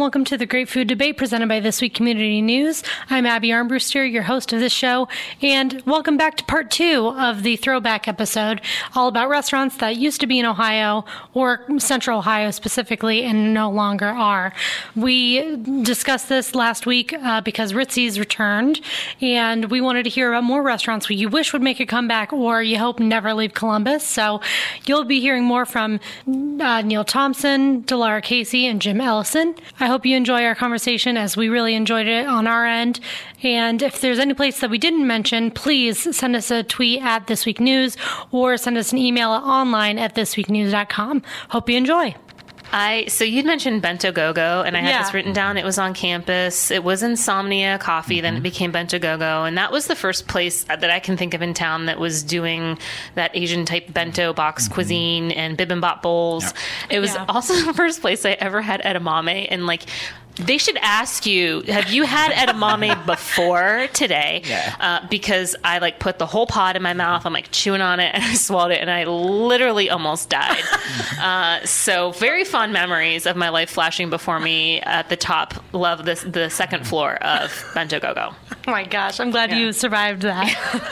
welcome to the Great Food Debate presented by This Week Community News. I'm Abby Armbruster, your host of this show, and welcome back to part 2 of the throwback episode, all about restaurants that used to be in Ohio, or Central Ohio specifically, and no longer are. We discussed this last week because Ritzy's returned, and we wanted to hear about more restaurants you wish would make a comeback or you hope never leave Columbus. So you'll be hearing more from Neil Thompson, Delara Casey, and Jim Ellison. I hope you enjoy our conversation as we really enjoyed it on our end. And if there's any place that we didn't mention, please send us a tweet at This Week News or send us an email online at thisweeknews.com. Hope you enjoy. So you'd mentioned Bento Go-Go, and I had this written down. It was on campus. It was Insomnia Coffee, then it became Bento Go-Go, and that was the first place that I can think of in town that was doing that Asian-type bento box cuisine and bibimbap bowls. Yep. It was also the first place I ever had edamame, and they should ask you, have you had edamame before today? Yeah. Because I put the whole pod in my mouth. I'm chewing on it and I swallowed it and I literally almost died. So very fond memories of my life flashing before me at the top. Love the second floor of Bento Go-Go. Oh my gosh. I'm glad you survived that.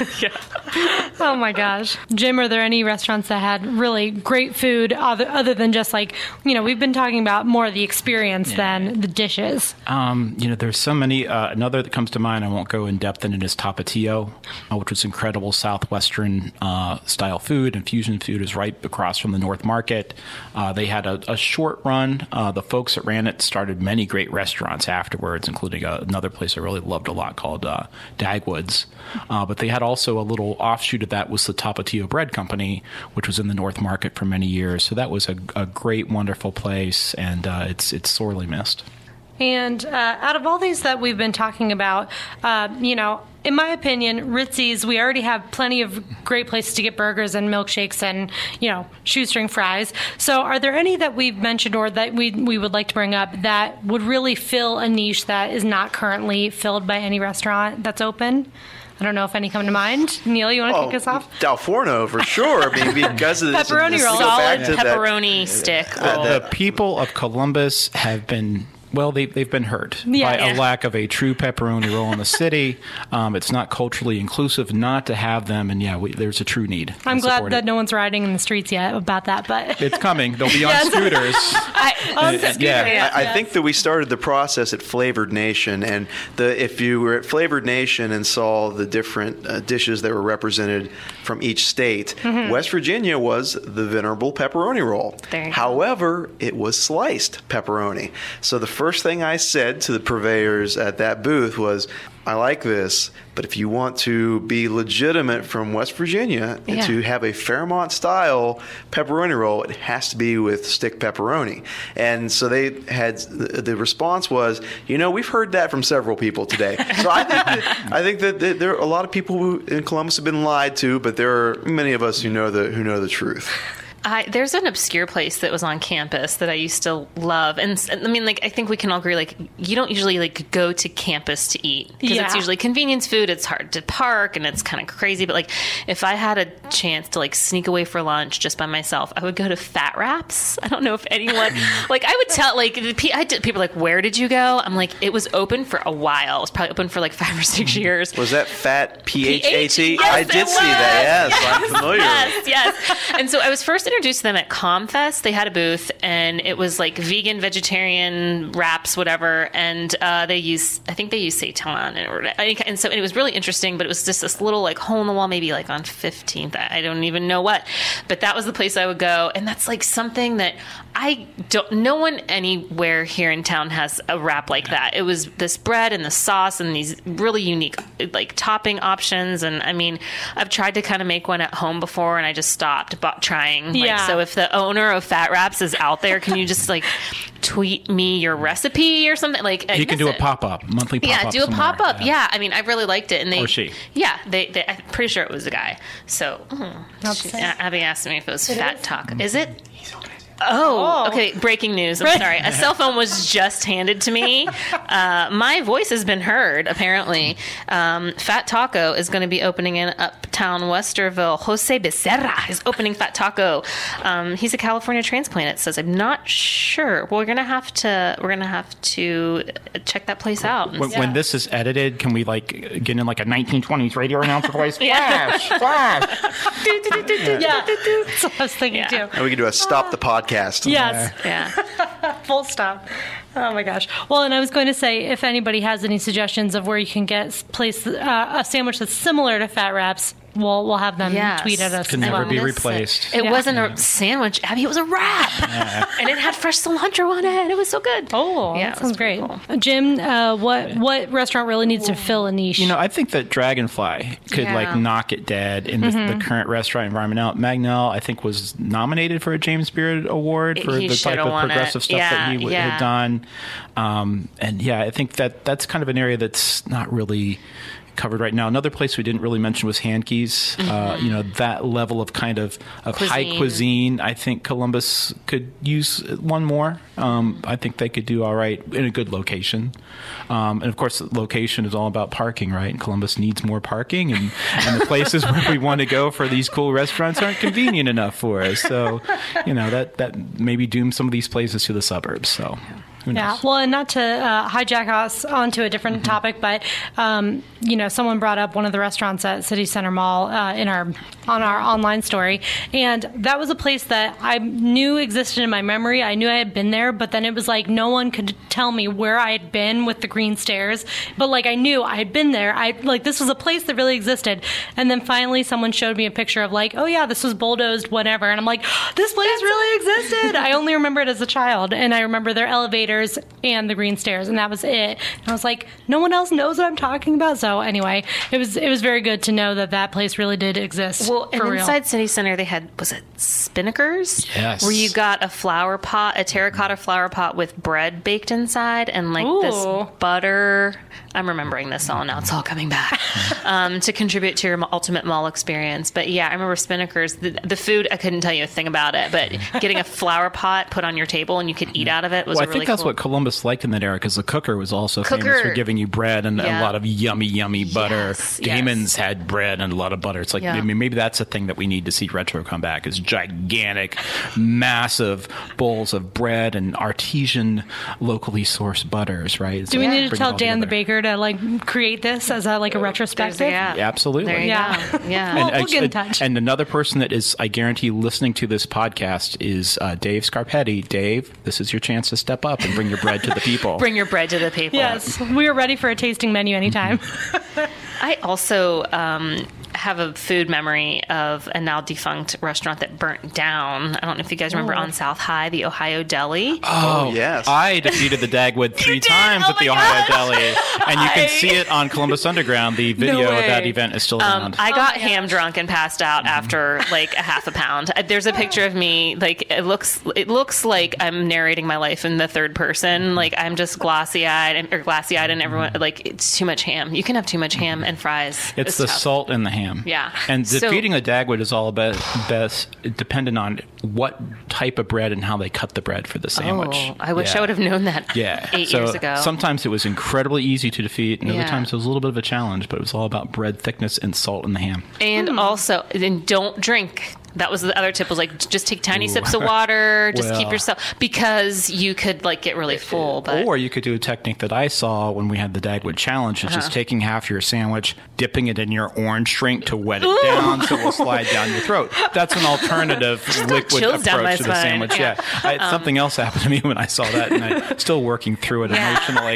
Oh my gosh. Jim, are there any restaurants that had really great food other than just we've been talking about more of the experience than the dish? There's so many. Another that comes to mind, I won't go in depth in it, is Tapatio, which was incredible Southwestern style food and fusion food. Is right across from the North Market. They had a short run. The folks that ran it started many great restaurants afterwards, including another place I really loved a lot called Dagwood's. But they had also a little offshoot of that was the Tapatio Bread Company, which was in the North Market for many years. So that was a great, wonderful place, and it's sorely missed. And out of all these that we've been talking about, in my opinion, Ritzy's, we already have plenty of great places to get burgers and milkshakes and, shoestring fries. So are there any that we've mentioned or that we would like to bring up that would really fill a niche that is not currently filled by any restaurant that's open? I don't know if any come to mind. Neil, you want to kick us off? Dal Forno, for sure. Because of this pepperoni roll. Solid pepperoni stick roll. The people of Columbus have been... Well, they've been hurt by a lack of a true pepperoni roll in the city. It's not culturally inclusive not to have them, and there's a true need. I'm glad that no one's riding in the streets yet about that, but it's coming. They'll be on scooters. I think that we started the process at Flavored Nation, and if you were at Flavored Nation and saw the different dishes that were represented from each state, West Virginia was the venerable pepperoni roll. However, it was sliced pepperoni. So the first thing I said to the purveyors at that booth was, I like this, but if you want to be legitimate from West Virginia and to have a Fairmont-style pepperoni roll, it has to be with stick pepperoni. And so they had the response was, we've heard that from several people today. So I think that there are a lot of people who in Columbus have been lied to, but there are many of us who know the truth. There's an obscure place that was on campus that I used to love. And I mean, I think we can all agree, you don't usually, go to campus to eat. Because it's usually convenience food. It's hard to park, and it's kind of crazy. But, if I had a chance to, sneak away for lunch just by myself, I would go to Fat Wraps. I don't know if anyone... I would tell, people are like, where did you go? I'm like, it was open for a while. It was probably open for, 5 or 6 years. Was that Fat P-H-A-T? Yes, I did see that, yes. I'm familiar. Yes. And so I was first introduced to them at ComFest. They had a booth, and it was vegan, vegetarian wraps, whatever. And I think they use seitan, and so it was really interesting. But it was just this little hole in the wall, maybe on 15th. I don't even know what, but that was the place I would go, and that's something that no one anywhere here in town has a wrap like that. It was this bread and the sauce and these really unique topping options. And I mean, I've tried to kind of make one at home before, and I just stopped trying. So if the owner of Fat Wraps is out there, can you just tweet me your recipe or something? You can do a pop-up, monthly pop-up. Yeah, do a pop-up. Yeah, I mean, I really liked it. And or she. Yeah, they I'm pretty sure it was a guy. So Abby asked me if it was Fat Taco. Is it? Oh, okay. Breaking news. I'm sorry. A cell phone was just handed to me. My voice has been heard, apparently. Fat Taco is going to be opening in Uptown Westerville. Jose Becerra is opening Fat Taco. He's a California transplant, it says. I'm not sure. We're going to have to check that place out. When this is edited, can we like get in like a 1920s radio announcer voice? Flash! Yeah. That's what I was thinking too. And we can do a stop the podcast. Yes. Yeah. Full stop. Oh my gosh. Well, and I was going to say, if anybody has any suggestions of where you can get a sandwich that's similar to Fat Wraps, we'll have them tweet at us. Can never be replaced. It wasn't a sandwich, Abby. It was a wrap, and it had fresh cilantro on it. It was so good. Oh, yeah, that sounds great. Cool. Jim, what restaurant really needs to fill a niche? I think that Dragonfly could like knock it dead in the current restaurant environment. Now, Magnell, I think, was nominated for a James Beard Award for the type of progressive stuff that he had done. And I think that's kind of an area that's not really covered right now. Another place we didn't really mention was Handke's. That level of kind of high cuisine. I think Columbus could use one more. I think they could do all right in a good location. And of course, location is all about parking, right? And Columbus needs more parking, and the places where we want to go for these cool restaurants aren't convenient enough for us. So, that maybe dooms some of these places to the suburbs. So. Yeah, well, and not to hijack us onto a different topic, but someone brought up one of the restaurants at City Center Mall on our online story, and that was a place that I knew existed in my memory. I knew I had been there, but then it was like no one could tell me where I had been with the green stairs. But like I knew I had been there. This was a place that really existed, and then finally someone showed me a picture of like, oh yeah, this was bulldozed, whatever, and I'm like, this place really existed. I only remember it as a child, and I remember their elevator and the green stairs, and that was it. And I was like, no one else knows what I'm talking about. So anyway, it was very good to know that place really did exist. Well, and inside City Center they had, was it Spinnaker's? Yes. Where you got a terracotta flower pot with bread baked inside and like this butter. I'm remembering this all now. It's all coming back to contribute to your ultimate mall experience. But yeah, I remember Spinnaker's. The food, I couldn't tell you a thing about it, but getting a flower pot put on your table and you could eat out of it was really cool. I think that's what Columbus liked in that era, because the Cooker was also famous for giving you bread and a lot of yummy butter. Yes, Damon's had bread and a lot of butter. It's like, maybe that's a thing that we need to see retro come back, is gigantic, massive bowls of bread and artesian, locally sourced butters, right? Do we need to tell Dan the baker to like create this as a retrospective? Absolutely. There you go. Yeah. We'll get in touch. And another person that is, I guarantee, listening to this podcast is Dave Scarpetti. Dave, this is your chance to step up and bring your bread to the people. Bring your bread to the people. Yes, we are ready for a tasting menu anytime. I also have a food memory of a now defunct restaurant that burnt down. I don't know if you guys remember on South High, the Ohio Deli. Oh, yes. I defeated the Dagwood 3 times at the Ohio Deli. And you can see it on Columbus Underground. The video of that event is still around. I got ham drunk and passed out after like a half a pound. There's a picture of me, like it looks like I'm narrating my life in the third person. Like I'm just glassy-eyed and everyone, like it's too much ham. You can have too much ham and fries. It's the salt in the ham. Yeah. And defeating a Dagwood is all about dependent on what type of bread and how they cut the bread for the sandwich. Oh, I wish I would have known that 8 years ago. Sometimes it was incredibly easy to defeat, and other times it was a little bit of a challenge, but it was all about bread thickness and salt in the ham. And also, and don't drink. That was the other tip, was like just take tiny sips of water, just keep yourself, because you could like get really full. But. Or you could do a technique that I saw when we had the Dagwood Challenge, is just taking half your sandwich, dipping it in your orange drink to wet it down so it will slide down your throat. That's an alternative liquid approach to the sandwich. Something else happened to me when I saw that, and I'm still working through it emotionally.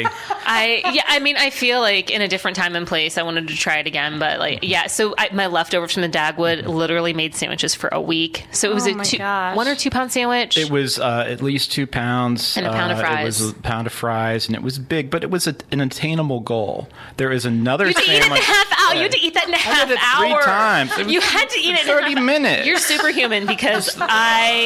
I feel like in a different time and place, I wanted to try it again, but so my leftovers from the Dagwood literally made sandwiches for a week. So it was 1 or 2 pound sandwich. It was at least 2 pounds. And a pound of fries. It was a pound of fries, and it was big, but it was an attainable goal. There is another You had to eat it in a half hour. You had to eat that in a half hour. 3 times. You had to eat it in 30 minutes. You're superhuman, because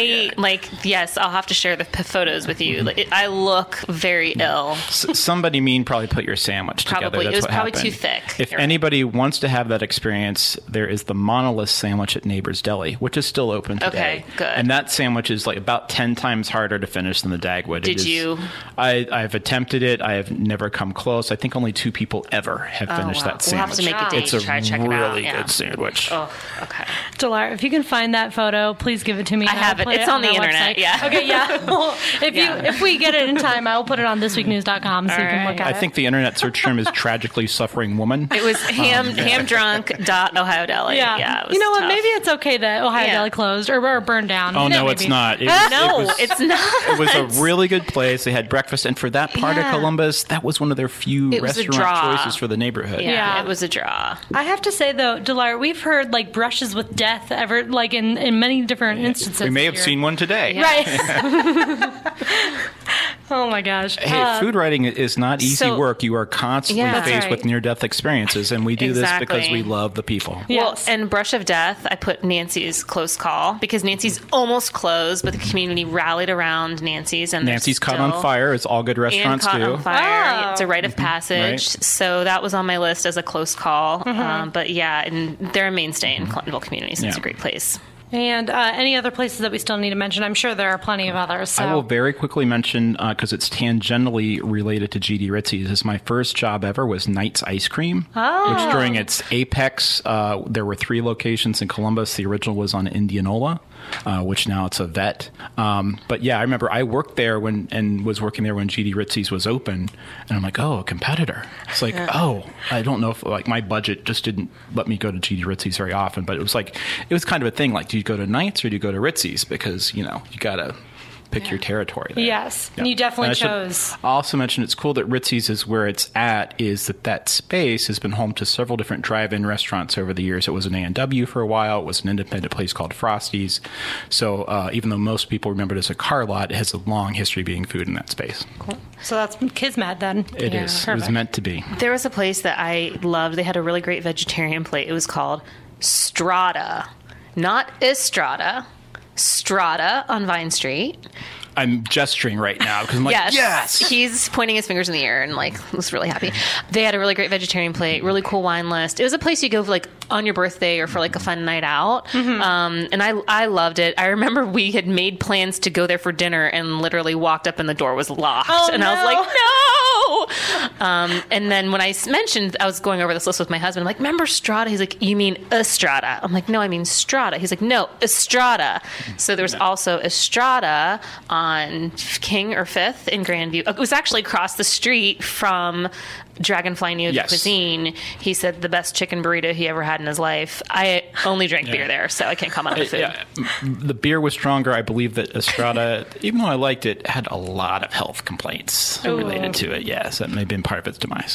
I'll have to share the photos with you. I look very ill. Somebody mean probably put your sandwich together. Probably. That's It was what probably happened. too thick. If You're right. anybody wants to have that experience, there is the Monolith sandwich at Neighbor's Deli, which is still open today. Okay, good. And that sandwich is like about 10 times harder to finish than the Dagwood. Did you? I've attempted it. I have never come close. I think only 2 people ever have finished that We'll sandwich. have to make a date It's to a try to check it out. really Yeah. good sandwich. Oh, okay. Delara, if you can find that photo, please give it to me. I and have I'll it. put It's on the our internet, website. yeah. Okay, yeah. Well, Yeah. if we get it in time, I will put it on thisweeknews.com so you can look at I it. think the internet search term is tragically suffering woman. It was hamdrunk.ohiodeli. Yeah. It was You know what? tough. Maybe it's okay that Ohio Yeah. Deli closed or burned down. Oh, You know, no, it's maybe. not. It No, was, it's not. It was a really good place. They had breakfast, and for that part of Yeah. Columbus, that was one of their few It was a restaurant draw. choices for the neighborhood. Yeah, Yeah. it was a draw. I have to say though, Delara, we've heard like brushes with death ever like in many different instances. We may have here. seen one today. Right. Oh my gosh. Hey, food writing is not easy so- work. You are constantly Yeah. That's faced right. with near-death experiences, and we do this because Exactly. we love the people. Yes. Well, and Brush of Death, I put Nancy's close call because Nancy's almost closed, but the community rallied around Nancy's. And they're Nancy's Caught still- on Fire, as all good And restaurants Caught do. on Fire. Oh. It's a rite of passage. Right. So that was on my list as a close call. But yeah, and they're a mainstay in Clintonville community, so it's a Yeah. great place. And any other places that we still need to mention? I'm sure there are plenty of others. So. I will very quickly mention, because it's tangentially related to GD Ritzy's, is my first job ever was Knight's Ice Cream, which during its apex, there were 3 locations in Columbus. The original was on Indianola, which now it's a vet. But yeah, I remember I worked there and was working there when GD Ritzy's was open, and I'm like, oh, a competitor. It's like, oh, I don't know if like my budget just didn't let me go to GD Ritzy's very often, but it was kind of a thing. Like, do you go to Knight's or do you go to Ritzy's? Because you gotta pick your territory there. Yes, and you definitely And I should chose. also mention it's cool that Ritzy's is where it's at, is that space has been home to several different drive-in restaurants over the years. It was an A&W for a while. It was an independent place called Frosty's. So even though most people remember it as a car lot, it has a long history being food in that space. Cool. So that's Kismet then. It is. It was meant to be. There was a place that I loved. They had a really great vegetarian plate. It was called Strata, not Estrada. Strata on Vine Street. I'm gesturing right now because I'm like, yes! He's pointing his fingers in the air and like was really happy. They had a really great vegetarian plate, really cool wine list. It was a place you go for, like on your birthday or for like a fun night out. And I loved it. I remember we had made plans to go there for dinner and literally walked up and the door was locked. Oh, and I was no. like, no! And then when I mentioned, I was going over this list with my husband. I'm like, remember Strata? He's like, you mean Estrada? I'm like, no, I mean Strata. He's like, no, Estrada. So there was also Estrada on King or 5th in Grandview. It was actually across the street from Dragonfly New Yes. Cuisine. He said the best chicken burrito he ever had in his life. I only drank beer there, so I can't comment on the food. Yeah, the beer was stronger. I believe that Estrada, even though I liked it, had a lot of health complaints related to it. Yes, that may have been part of its demise.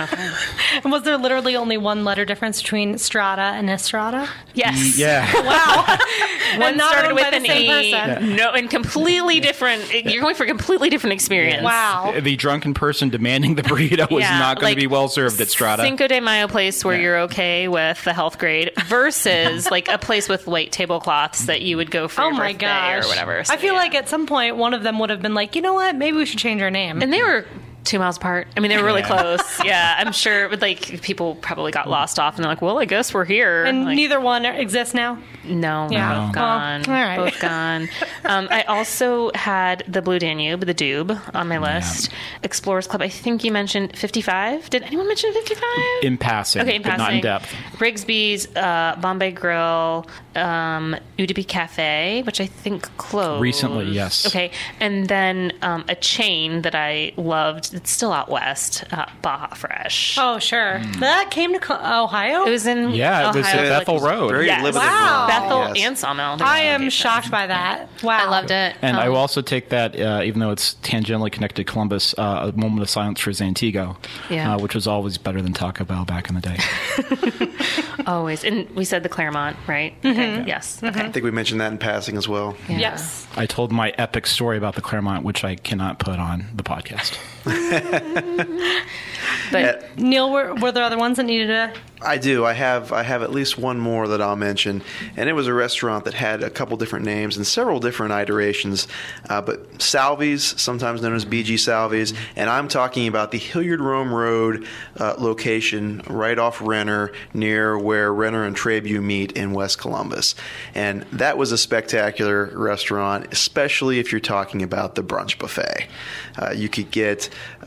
And was there literally only one letter difference between Strata and Estrada? Yes. Yeah. Wow. One not started owned with by the an same E. person. No, and completely different. You're going for a completely different experience. Wow. The drunken person demanding the burrito was Yeah, not going like to be well served at Strata. Cinco de Mayo place where you're okay with the health grade versus like a place with white tablecloths that you would go for Oh your my birthday gosh. or whatever. I So, feel yeah. like at some point one of them would have been like, you know what? Maybe we should change our name. And they were 2 miles apart. I mean, they were really Yeah. close. Yeah, I'm sure. But like, people probably got lost off, and they're like, "Well, I guess we're here." And like, neither one exists now. no, Yeah. both No. gone. Well, all right. Both gone. I also had the Blue Danube, the Dube, on my list. Explorers Club. I think you mentioned 55. Did anyone mention 55? in passing, Okay, in but passing. not in depth. Rigsby's, Bombay Grill, Udipi Cafe, which I think closed Recently, yes. Okay, and then a chain that I loved. It's still out west, Baja Fresh. Oh, sure. That came to Ohio? It was in Yeah, it was Ohio, at Bethel like, Road. Very Yes. limited Wow. run. Bethel Yes. and Sawmill. I am Locations. shocked by that. Wow. I loved it. And I will also take that, even though it's tangentially connected to Columbus, a moment of silence for Zantigo, Yeah. which was always better than Taco Bell back in the day. Always. And we said the Claremont, right? Okay. Yes. Okay. I think we mentioned that in passing as well. Yeah. Yes. I told my epic story about the Claremont, which I cannot put on the podcast. But Neil, were there other ones that needed to? I do. I have at least one more that I'll mention, and it was a restaurant that had a couple different names and several different iterations. But Salvi's, sometimes known as BG Salvi's, and I'm talking about the Hilliard Rome Road location right off Renner, near where Renner and Trabue meet in West Columbus. And that was a spectacular restaurant, especially if you're talking about the brunch buffet. You could get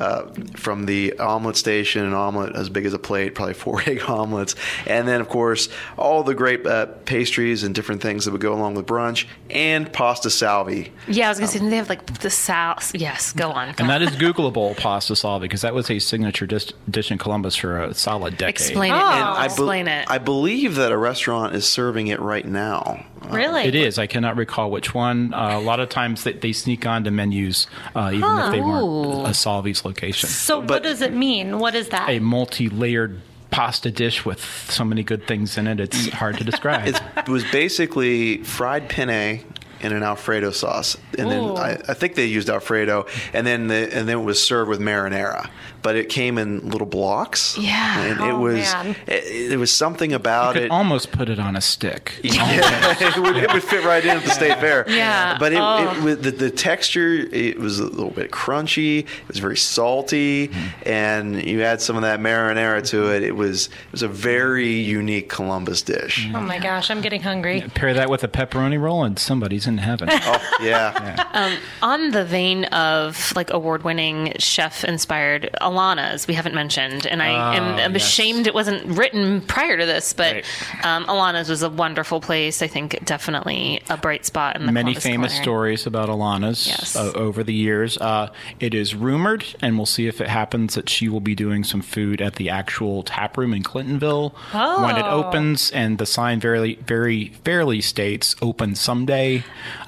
from the omelet station an omelet as big as a plate, probably 4 egg omelets, and then of course all the great pastries and different things that would go along with brunch, and pasta salvi. Yeah, I was gonna say, they have like the sauce. Yes, go on. And that is Googleable, pasta salvi, because that was a signature dish in Columbus for a solid decade. Explain it. Oh. Explain it. I believe that a restaurant is serving it right now. Really? It is. I cannot recall which one. A lot of times they sneak onto menus, even if they weren't a Salvi's location. So what does it mean? What is that? A multi-layered pasta dish with so many good things in it, it's hard to describe. It was basically fried penne in an Alfredo sauce, and then I think they used Alfredo, and then it was served with marinara. But it came in little blocks. Yeah. And man. it was something about You it. could almost put it on a stick. Yeah, it would fit right in at the state fair. Yeah. But the texture, it was a little bit crunchy. It was very salty, and you add some of that marinara to it. It was a very unique Columbus dish. Oh my gosh, I'm getting hungry. Pair that with a pepperoni roll, and somebody's in heaven. Oh yeah. On the vein of like award-winning chef-inspired Alana's, we haven't mentioned, and I'm ashamed it wasn't written prior to this, but Alana's was a wonderful place. I think definitely a bright spot in the Many Columbus famous culinary. stories about Alana's Yes. over the years. It is rumored, and we'll see if it happens, that she will be doing some food at the actual tap room in Clintonville when it opens, and the sign very fairly states "open someday."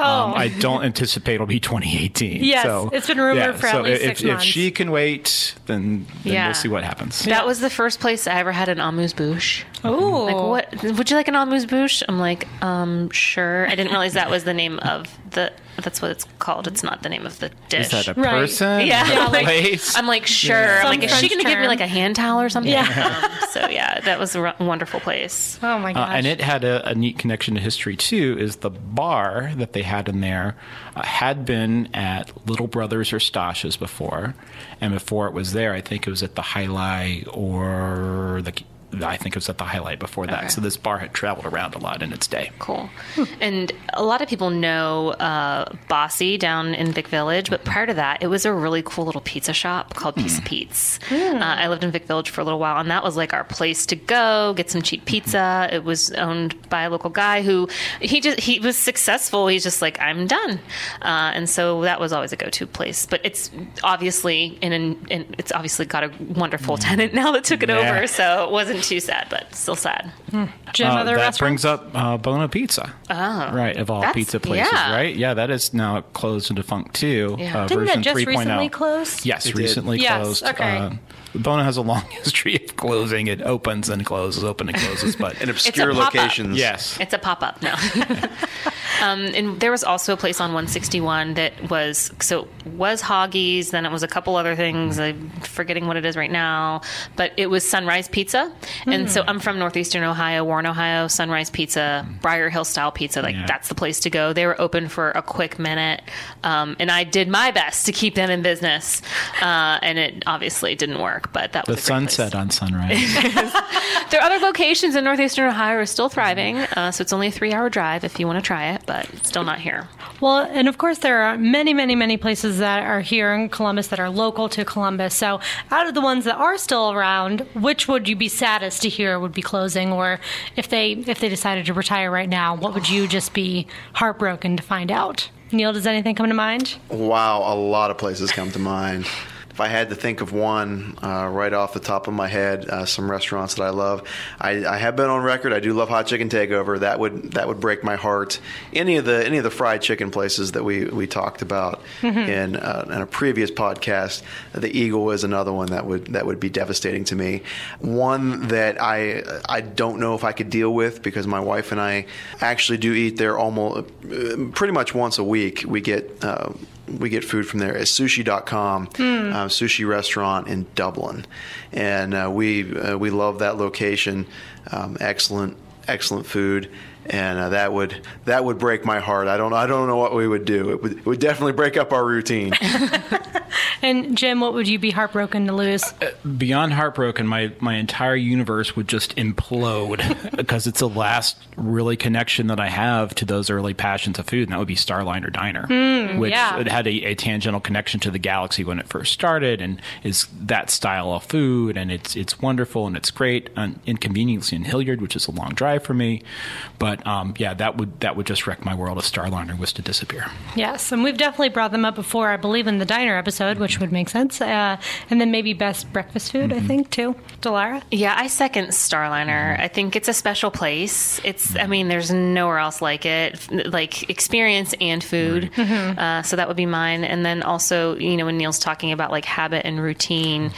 I don't anticipate it'll be 2018. Yes, so, it's been rumored for at least 6 months. If she can wait, then we'll see what happens. That was the first place I ever had an amuse-bouche. Oh, Like, what? Would you like an amuse-bouche? I'm like, sure. I didn't realize that was the name of the... That's what it's called. It's not the name of the dish. Is that a Right. person? Yeah, A like, place? I'm like, sure. I'm Some like, is she French going to give me term. like a hand towel or something? Yeah. So yeah, that was a wonderful place. Oh my gosh. And it had a neat connection to history too. Is the bar that they had in there had been at Little Brothers or Stasha's before, and before it was there, I think it was at the Highlight or I think it was at the Highlight before that. Okay. So this bar had traveled around a lot in its day. Cool. And a lot of people know Bossy down in Vic Village, but prior to that, it was a really cool little pizza shop called Piece of Pete's. I lived in Vic Village for a little while, and that was like our place to go, get some cheap pizza. It was owned by a local guy who he was successful. He's just like, I'm done. And so that was always a go-to place. But it's obviously it's obviously got a wonderful tenant now that took it over, so it wasn't too sad, but still sad. Jim, other that restaurants? brings up Bono Pizza. Oh. Right, of all That's- pizza places, yeah. right? Yeah, that is now closed and defunct too. Yeah. Didn't that version just 3.0. recently close? Yes, It did. recently Yes, closed. okay. Bono has a long history of closing. It opens and closes, open and closes, but In obscure pop-up. locations. yes. It's a pop-up now. And there was also a place on 161 that was Hoggies, then it was a couple other things. I'm forgetting what it is right now, but it was Sunrise Pizza. And so I'm from northeastern Ohio, Warren, Ohio. Sunrise Pizza, Briar Hill style pizza, that's the place to go. They were open for a quick minute, and I did my best to keep them in business, and it obviously didn't work. But that was The a great sunset place. on Sunrise. There are other locations in northeastern Ohio are still thriving, so it's only a 3-hour drive if you want to try it, but still not here. Well, and of course, there are many, many, many places that are here in Columbus that are local to Columbus. So out of the ones that are still around, which would you be saddest to hear would be closing? Or if they decided to retire right now, what would you just be heartbroken to find out? Neil, does anything come to mind? Wow, a lot of places come to mind. If I had to think of one right off the top of my head, some restaurants that I love, I have been on record. I do love Hot Chicken Takeover. That would break my heart. Any of the fried chicken places that we talked about in a previous podcast, the Eagle is another one that would be devastating to me. One that I don't know if I could deal with because my wife and I actually do eat there almost pretty much once a week. We get we get food from there is sushi.com, sushi restaurant in Dublin, and we love that location. Excellent food. And that would break my heart. I don't know what we would do. It would definitely break up our routine. And Jim, what would you be heartbroken to lose? Beyond heartbroken, my entire universe would just implode because it's the last really connection that I have to those early passions of food, and that would be Starliner Diner, which it had a tangential connection to the Galaxy when it first started, and is that style of food, and it's wonderful and it's great. Inconveniently in Hilliard, which is a long drive for me, but that would just wreck my world if Starliner was to disappear. Yes, and we've definitely brought them up before, I believe, in the diner episode, which would make sense. And then maybe best breakfast food, I think, too. Delara? Yeah, I second Starliner. I think it's a special place. There's nowhere else like it, like experience and food. So that would be mine. And then also, when Neil's talking about like habit and routine,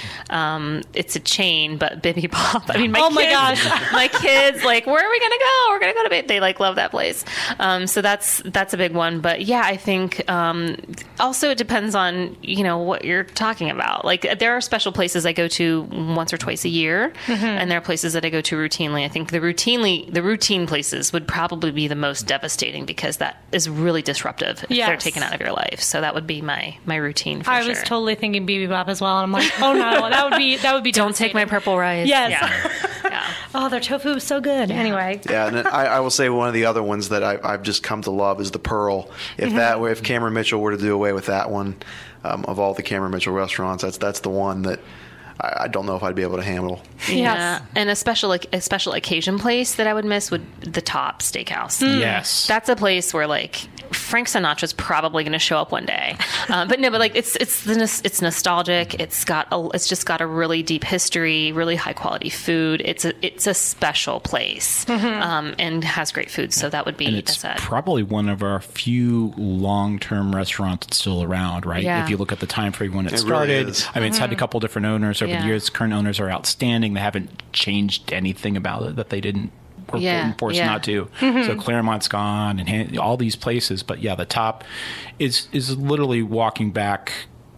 it's a chain, but Bibi Bop. I mean, my gosh, my kids, like, where are we going to go? We're going to go to Bibi. They like love that place. So that's a big one. But yeah, I think also it depends on, what you're talking about. Like there are special places I go to once or twice a year, and there are places that I go to routinely. I think the routine places would probably be the most devastating because that is really disruptive if they're taken out of your life. So that would be my routine for sure. I was totally thinking Bibi Bop as well, and I'm like, oh no, that would be Don't take my purple rice. Yes. Yeah. Oh, their tofu is so good. Anyway. Yeah, and I will say one of the other ones that I've just come to love is the Pearl. If Cameron Mitchell were to do away with that one, of all the Cameron Mitchell restaurants, that's the one that I don't know if I'd be able to handle. Yeah, and a special occasion place that I would miss would the Top Steakhouse. Yes, that's a place where like Frank Sinatra's probably going to show up one day, but like it's nostalgic. It's just got a really deep history, really high quality food. It's a special place, and has great food. So that would be. And it's probably one of our few long-term restaurants that's still around, right? Yeah. If you look at the time frame when it started, really I mean, it's had a couple different owners over the years. Current owners are outstanding. They haven't changed anything about it that they didn't forced not to. So Claremont's gone and all these places, but the Top is literally walking back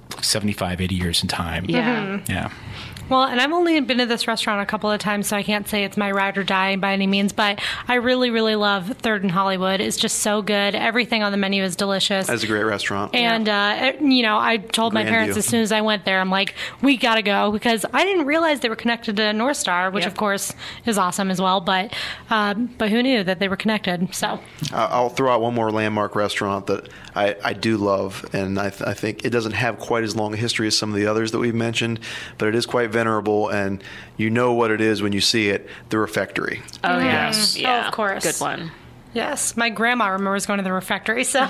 75, 80 years in time. Yeah. Well, and I've only been to this restaurant a couple of times, so I can't say it's my ride or die by any means, but I really, really love Third and Hollywood. It's just so good. Everything on the menu is delicious. That's a great restaurant. And, I told my parents as soon as I went there, I'm like, we got to go, because I didn't realize they were connected to North Star, which of course is awesome as well, but who knew that they were connected? So I'll throw out one more landmark restaurant that I do love, and I think it doesn't have quite as long a history as some of the others that we've mentioned, but it is quite venerable, and you know what it is when you see it, the Refectory. Oh, yes. Yeah. Oh, of course. Good one. Yes, my grandma remembers going to the Refectory. So,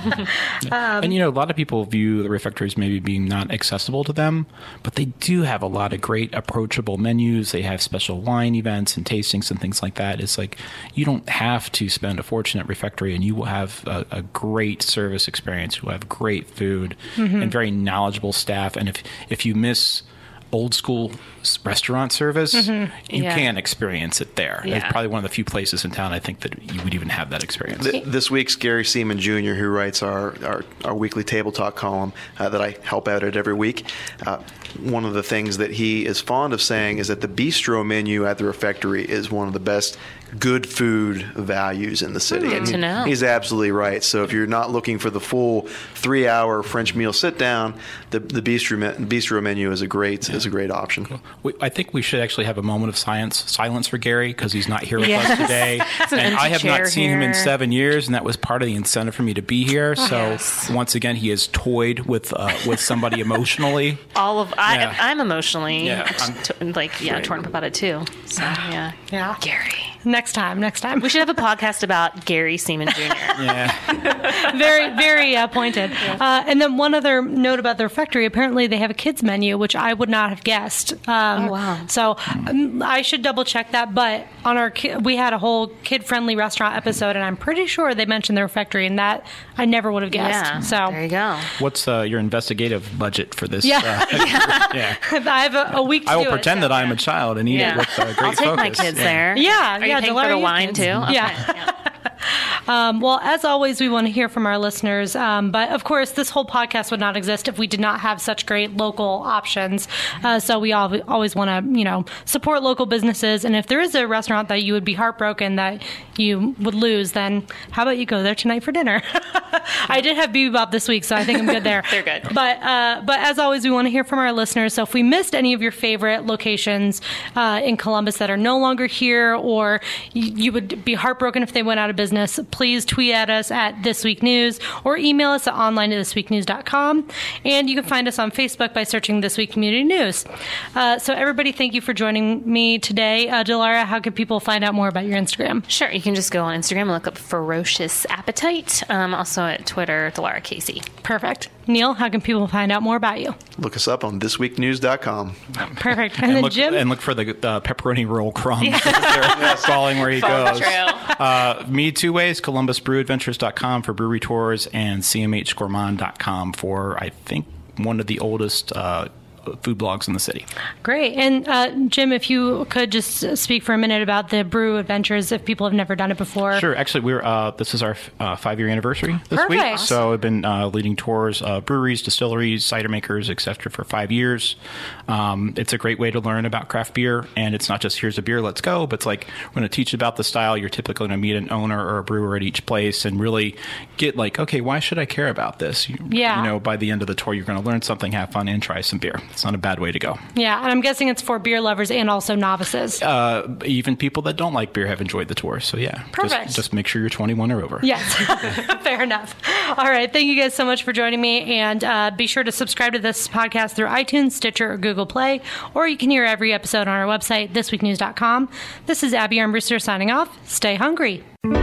and a lot of people view the Refectory as maybe being not accessible to them, but they do have a lot of great approachable menus. They have special wine events and tastings and things like that. It's like you don't have to spend a fortune at Refectory, and you will have a great service experience. You will have great food and very knowledgeable staff. And if you miss old school restaurant service, you can experience it there. Yeah. It's probably one of the few places in town I think that you would even have that experience. This week's Gary Seaman Jr., who writes our weekly Table Talk column that I help edit every week, one of the things that he is fond of saying is that the bistro menu at the Refectory is one of the best good food values in the city. Good to know. He's absolutely right. So if you're not looking for the full 3-hour French meal sit down, the bistro menu is a great option. Cool. I think we should actually have a moment of silence for Gary, because he's not here with us today. And I have not seen him in 7 years, and that was part of the incentive for me to be here. So once again, he has toyed with somebody emotionally. I'm emotionally torn up about it too. So yeah. Gary. Next time. We should have a podcast about Gary Seaman Jr. Yeah. Very, very pointed. And then one other note about the Refectory, apparently they have a kids menu, which I would not have guessed. Oh, wow. So I should double check that. But on we had a whole kid-friendly restaurant episode, and I'm pretty sure they mentioned the Refectory, and that I never would have guessed. Yeah, so there you go. What's your investigative budget for this? Yeah. I have a week to do it. I will pretend that I'm a child and eat it with great focus. I'll take my kids there. Yeah. Are you paying for the wine too? Okay. Yeah. Well, as always, we want to hear from our listeners. But of course, this whole podcast would not exist if we did not have such great local options. So we always want to, support local businesses. And if there is a restaurant that you would be heartbroken that you would lose, then how about you go there tonight for dinner? I did have Bebop this week, so I think I'm good there. They're good. But as always, we want to hear from our listeners. So if we missed any of your favorite locations in Columbus that are no longer here, or you would be heartbroken if they went out of business, please tweet at us at This Week News or email us at online@thisweeknews.com. And you can find us on Facebook by searching This Week Community News. So everybody, thank you for joining me today. Delara, how can people find out more about your Instagram? Sure. You can just go on Instagram and look up Ferocious Appetite. Also at Twitter, Delara Casey. Perfect. Neil, how can people find out more about you? Look us up on thisweeknews.com. Perfect. And then Jim? And look for the pepperoni roll crumbs. They're falling where he goes. Me two ways, columbusbrewadventures.com for brewery tours and cmhgourmand.com for, I think, one of the oldest food blogs in the city. Great. And Jim, if you could just speak for a minute about the Brew Adventures if people have never done it before. Sure. Actually, this is our 5-year anniversary this Perfect. week. So I've been leading tours, breweries, distilleries, cider makers, etc. for 5 years. It's a great way to learn about craft beer. And it's not just here's a beer, let's go. But it's like we're going to teach about the style. You're typically going to meet an owner or a brewer at each place and really get like, okay, why should I care about this? By the end of the tour, you're going to learn something, have fun, and try some beer. It's not a bad way to go. Yeah, and I'm guessing it's for beer lovers and also novices. Even people that don't like beer have enjoyed the tour. So yeah, perfect. Just make sure you're 21 or over. Yes, fair enough. All right, thank you guys so much for joining me, and be sure to subscribe to this podcast through iTunes, Stitcher, or Google Play, or you can hear every episode on our website, thisweeknews.com. This is Abby Armbruster signing off. Stay hungry.